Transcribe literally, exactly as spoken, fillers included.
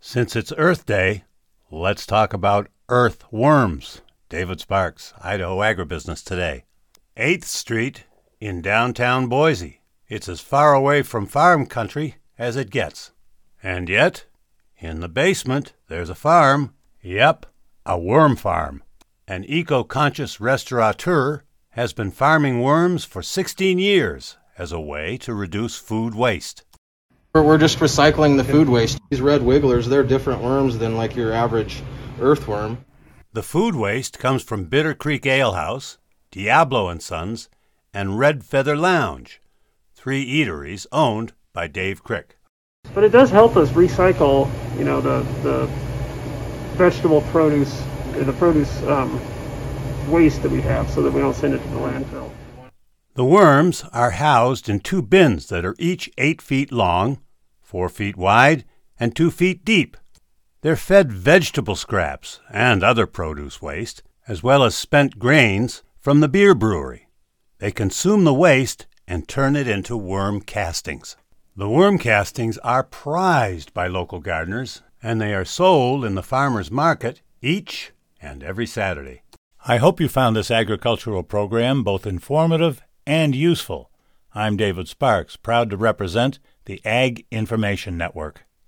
Since it's Earth Day, let's talk about earthworms. David Sparks, Idaho Agribusiness Today. eighth Street in downtown Boise. It's as far away from farm country as it gets. And yet, in the basement, there's a farm. Yep, a worm farm. An eco-conscious restaurateur has been farming worms for sixteen years as a way to reduce food waste. We're just recycling the food waste. These red wigglers, they're different worms than like your average earthworm. The food waste comes from Bitter Creek Ale House, Diablo and Sons, and Red Feather Lounge, three eateries owned by Dave Crick. But it does help us recycle, you know, the the vegetable produce, the produce um, waste that we have, so that we don't send it to the landfill. The worms are housed in two bins that are each eight feet long, four feet wide, and two feet deep. They're fed vegetable scraps and other produce waste, as well as spent grains from the beer brewery. They consume the waste and turn it into worm castings. The worm castings are prized by local gardeners, and they are sold in the farmers market each and every Saturday. I hope you found this agricultural program both informative and useful. I'm David Sparks, proud to represent the Ag Information Network.